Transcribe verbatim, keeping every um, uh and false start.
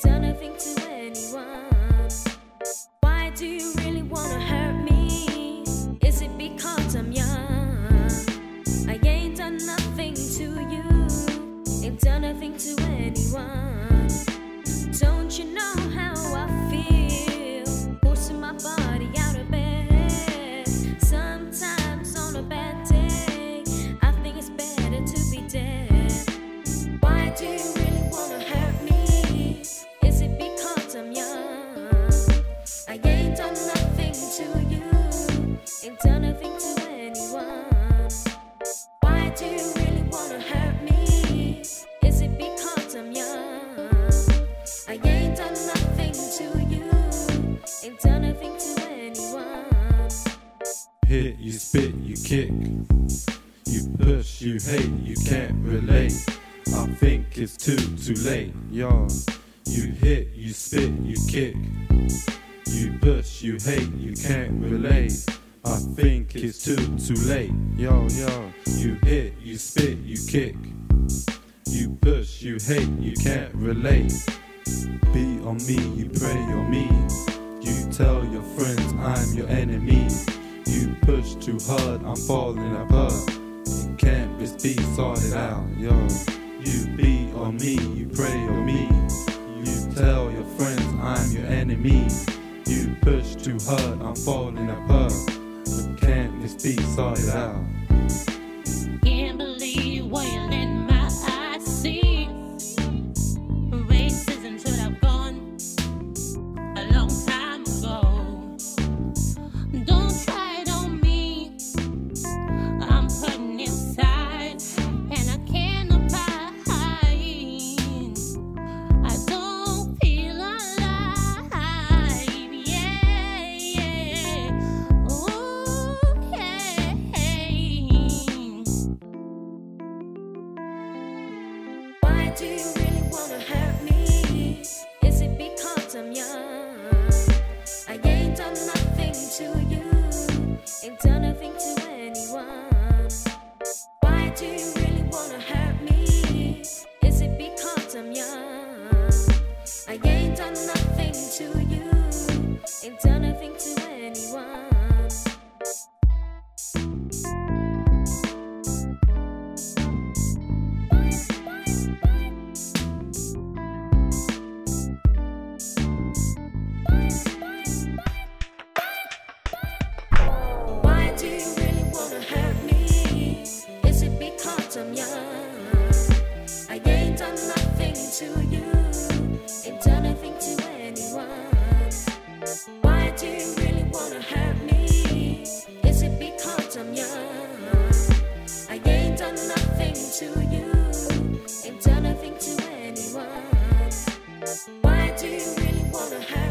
done nothing to anyone. Why do you really wanna hurt me? Is it because I'm young? I ain't done nothing to you, ain't done nothing to anyone. Don't you know how I feel, forcing my body out of bed? Sometimes on a bad day, I think it's better to be dead. Why do you really wanna hurt me? Is it because I'm young? I ain't done nothing to you, ain't done nothing to anyone. Why do you really wanna hurt me? Is it because I'm young? I ain't done nothing to you, ain't done nothing to anyone. Hit, you spit, you kick, you push, you hate, you can't relate. I think it's too, too late, yo. You hit, you spit, you kick, you push, you hate, you can't relate. I think it's too, too late, yo, yo. You hit, you spit, you kick, you push, you hate, you can't relate. Be on me, you pray on me. You tell your friends I'm your enemy. You push too hard, I'm falling apart. You can't just be sorted out, yo. You be on me, you pray on me. You tell your friends I'm your enemy. You push too hard, I'm falling apart. You can't just be sorted out. Can't believe what you let my eyes see. Racism should have gone a long time ago. Don't try it on me, I'm hurting inside, and I can't abide. I don't feel alive, yeah, yeah, okay. Why do you really wanna hurt me? Is it because I'm young? I ain't done nothing to you, ain't done nothing to anyone. Why do you really wanna hurt me? Is it because I'm young? I ain't done nothing to you, ain't done nothing to anyone. Why do you really wanna hurt me? Is it because I'm young? I ain't done nothing to you, ain't done nothing to anyone. Why do you really wanna hurt me? Is it because I'm young? I ain't done nothing to you, ain't done nothing to anyone. Why do you really wanna hurt me?